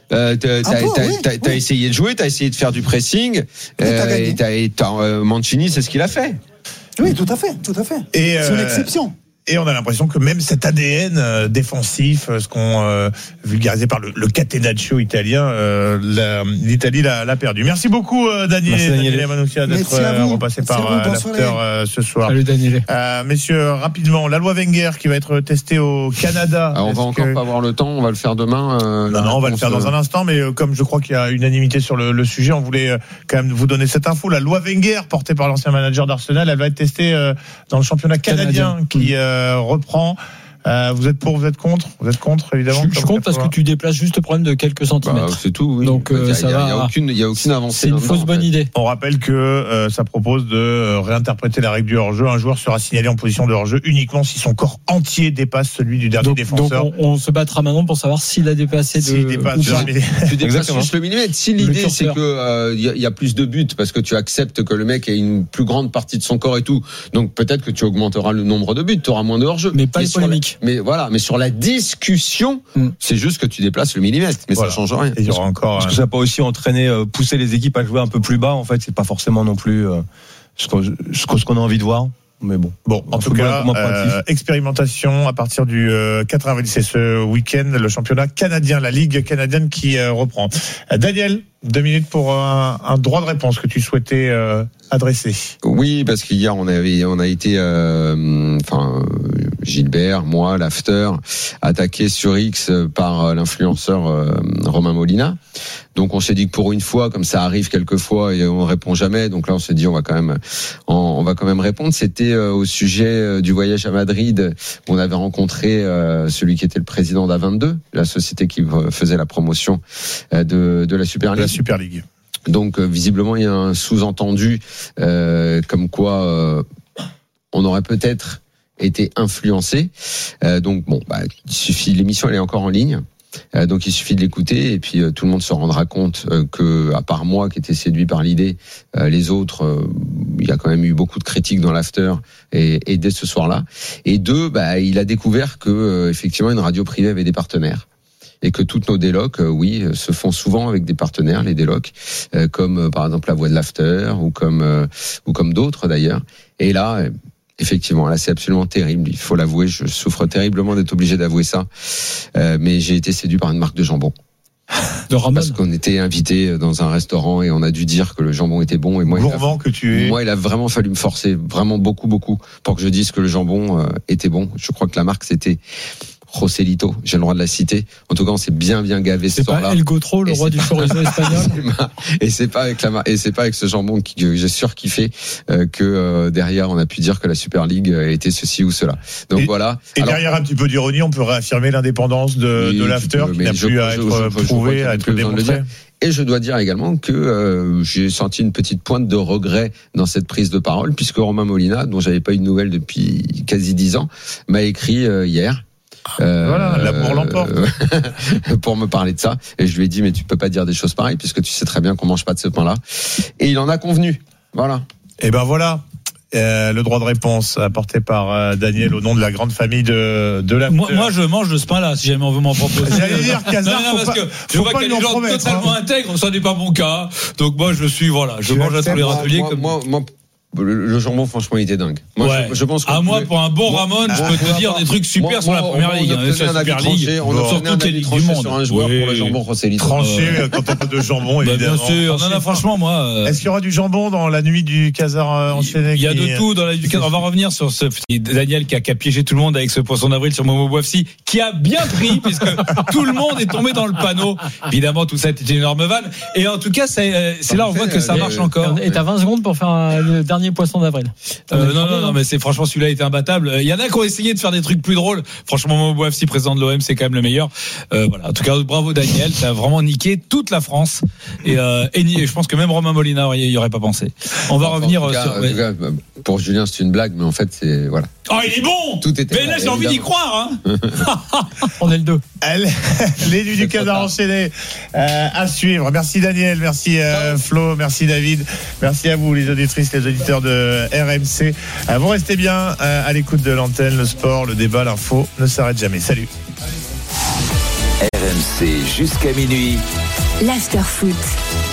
T'as essayé de jouer, t'as essayé de faire du pressing. Mancini, c'est ce qu'il a fait. Oui, tout à fait. C'est une exception. Et on a l'impression que même cet ADN défensif, ce qu'on vulgarisé par le catenaccio italien, l'Italie l'a perdu. Merci beaucoup Daniel Manoukia d'être repassé par l'after ce soir. Salut Daniel. Messieurs, rapidement, la loi Wenger qui va être testée au Canada. On va encore pas avoir le temps, on va le faire demain. Non, on va le faire dans un instant, mais comme je crois qu'il y a unanimité sur le sujet, on voulait quand même vous donner cette info. La loi Wenger, portée par l'ancien manager d'Arsenal, elle va être testée dans le championnat canadien qui reprend. Vous êtes pour, vous êtes contre? Vous êtes contre, évidemment. Je suis contre parce que tu déplaces juste le problème de quelques centimètres. C'est tout, oui. Donc, il y a aucune avancée. C'est une fausse bonne idée. On rappelle que ça propose de réinterpréter la règle du hors-jeu. Un joueur sera signalé en position de hors-jeu uniquement si son corps entier dépasse celui du dernier défenseur. Donc, on se battra maintenant pour savoir s'il a dépassé tu dépasses juste le millimètre. Si l'idée, c'est que, il y a plus de buts parce que tu acceptes que le mec ait une plus grande partie de son corps et tout. Donc, peut-être que tu augmenteras le nombre de buts. Tu auras moins de hors-jeu. Mais pas les polémiques. Mais voilà, mais sur la discussion, c'est juste que tu déplaces le millimètre, mais ça change rien. Et il y aura encore. Parce que ça n'a pas aussi entraîné, pousser les équipes à jouer un peu plus bas. En fait, c'est pas forcément non plus ce qu'on a envie de voir. Mais bon, en tout cas, expérimentation à partir du 4 avril, c'est ce week-end, le championnat canadien, la Ligue canadienne qui reprend. Daniel, 2 minutes pour un droit de réponse que tu souhaitais adresser. Oui, parce qu'hier on a été, Gilbert, moi, l'after, attaqué sur X par l'influenceur Romain Molina. Donc on s'est dit que pour une fois, comme ça arrive quelquefois et on répond jamais, donc là on s'est dit on va quand même répondre. C'était au sujet du voyage à Madrid où on avait rencontré celui qui était le président d'A22, la société qui faisait la promotion de la Super League. Donc visiblement il y a un sous-entendu comme quoi on aurait peut-être été influencé. Donc bon, il suffit. L'émission elle est encore en ligne. Donc il suffit de l'écouter et puis tout le monde se rendra compte que, à part moi qui était séduit par l'idée, les autres, il y a quand même eu beaucoup de critiques dans l'after et dès ce soir-là. Et deux, il a découvert que effectivement une radio privée avait des partenaires. Et que toutes nos délocs, se font souvent avec des partenaires, les délocs, comme par exemple la Voix de l'After ou comme d'autres d'ailleurs. Et là, effectivement, là c'est absolument terrible. Il faut l'avouer, je souffre terriblement d'être obligé d'avouer ça. Mais j'ai été séduit par une marque de jambon. De Ramon. Parce qu'on était invité dans un restaurant et on a dû dire que le jambon était bon. Et moi, gourmand que tu es. Moi, il a vraiment fallu me forcer, vraiment beaucoup, pour que je dise que le jambon était bon. Je crois que la marque c'était Joselito, j'ai le droit de la citer. En tout cas, on s'est bien gavé ce soir-là. C'est pas El Gotro, le roi du chorizo espagnol. Et c'est pas avec ce jambon que j'ai surkiffé que derrière on a pu dire que la Super League était ceci ou cela. Donc voilà. Et alors, derrière un petit peu d'ironie, on peut réaffirmer l'indépendance de l'after qui n'a plus à être prouvé, à être démontré. Et je dois dire également que j'ai senti une petite pointe de regret dans cette prise de parole, puisque Romain Molina, dont j'avais pas eu de nouvelles depuis quasi 10 ans, m'a écrit hier. Voilà, l'amour l'emporte. Pour me parler de ça. Et je lui ai dit, mais tu peux pas dire des choses pareilles, puisque tu sais très bien qu'on mange pas de ce pain-là. Et il en a convenu. Voilà. Et ben voilà. Le droit de réponse apporté par Daniel au nom de la grande famille de la. Moi, je mange de ce pain-là, si jamais on veut m'en proposer. J'allais dire Casar, parce que je vois qu'il y a des gens totalement intègres, ça n'est pas mon cas. Donc moi, je mange à tous les râteliers comme moi. Le jambon, franchement, il était dingue. Moi, je pense que moi, pour un bon Ramon, je peux te dire des trucs super sur la première ligue. Sur la Super League, on a sur toutes les ligues du monde. Sur un joueur pour le jambon Joselito. Tranché quand on parle de jambon, évidemment. Bien sûr. Non, franchement, moi. Est-ce qu'il y aura du jambon dans la nuit du Casar enchaîné? Il y a de tout dans la nuit du Casar. On va revenir sur ce Daniel qui a piégé tout le monde avec ce poisson d'avril sur Momo Boifsi, qui a bien pris, puisque tout le monde est tombé dans le panneau. Évidemment, tout ça était une énorme vanne. Et en tout cas, c'est là on voit que ça marche encore. Et t'as 20 secondes pour faire le dernier poisson d'avril. Non, mais franchement, celui-là était imbattable. Il y en a qui ont essayé de faire des trucs plus drôles. Franchement, Momo Boifsi, président de l'OM, c'est quand même le meilleur. Voilà. En tout cas, bravo Daniel, t'as vraiment niqué toute la France. Et je pense que même Romain Molina y aurait pas pensé. On va revenir en tout cas, pour Julien, c'est une blague, mais en fait, c'est voilà. Oh, il est bon. Tout était. Mais là, j'ai envie d'y croire. On est le 2. Les nuits du Casar enchaîné à suivre. Merci Daniel, merci Flo, merci David, merci à vous les auditrices, les auditeurs de RMC. Vous restez bien à l'écoute de l'antenne. Le sport, le débat, l'info ne s'arrête jamais. Salut. RMC jusqu'à minuit. L'after foot.